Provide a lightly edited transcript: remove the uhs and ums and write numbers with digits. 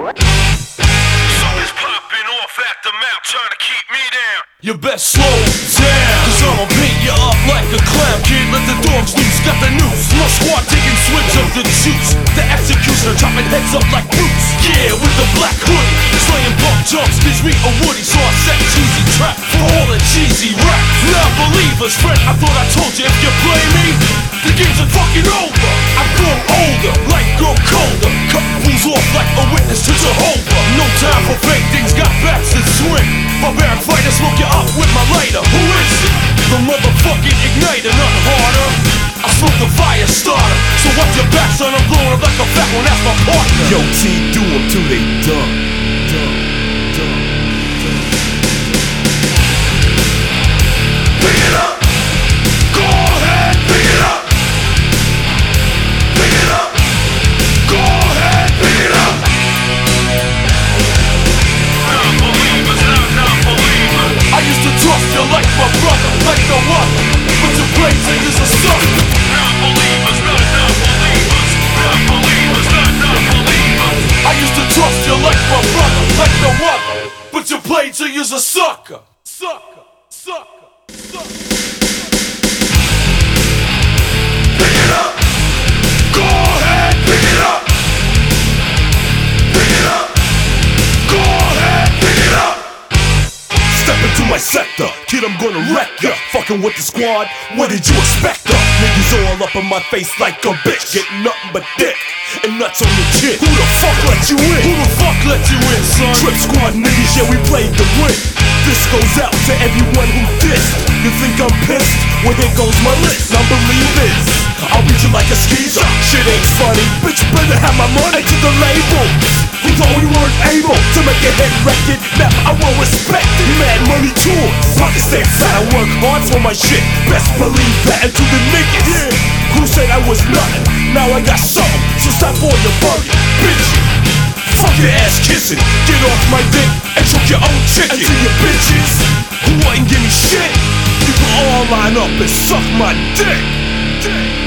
Something's popping off at the mouth, trying to keep me down. You best slow down, cause I'ma paint you up like a clown. Kid, let the dogs loose, got the noose. My squad taking swigs of the juice. The executioner chopping heads up like roots. Yeah, with the black hoodie, slaying bump jumps, gives me a woody. So I set cheesy trap for all the cheesy rap. Non-believers, friend, I thought I told you if you play me, the game's fucking over. I've grown older, life grown colder. Cut fools off like a witness to Jehovah. No time for fake things, got backs to swing. Barbaric fighter, smoke you up with my lighter. Who is it? The motherfucking igniter, nothing harder. I smoke the fire starter. So watch your back, son, I'm blowing up like a fat one, that's my partner. Yo, T, do them till they done. Pick it up. Go ahead, pick it up. Pick it up. Go ahead, pick it up. Non-believers, non-believers. I used to trust you like my brother, like no other. But your blazing is a sucker. Non-believers, non-believers. Non-believers, non-believers. I used to trust you like my brother, like no other. But you played till you's a sucker. Sucker, sucker, sucker. Pick it up. Go ahead, pick it up. Pick it up. Go ahead, pick it up. Step into my sector, kid, I'm gonna wreck ya. Fucking with the squad, what did you expect? Niggas all up in my face like a bitch, getting nothing but dick and nuts on the chin. Who the fuck let you in? Who the fuck let you in, son? Trip squad niggas, yeah, we played the win. This goes out to everyone who dissed. You think I'm pissed? Well, here goes my list. Non-believers, I'll beat you like a skeezer. Shit ain't funny, bitch, better have my money to the label. Who thought we weren't able to make a hit record? Now I won't respect it. Mad money tours, pockets stay fat, I work hard for my shit. Best believe that to the niggas. Yeah. Who said I was nothing? Now I got something, so stop all your bugging, bitch. Fuck your ass kissing, get off my dick and choke your own chicken. And to your bitches who wouldn't give me shit, you can all line up and suck my dick.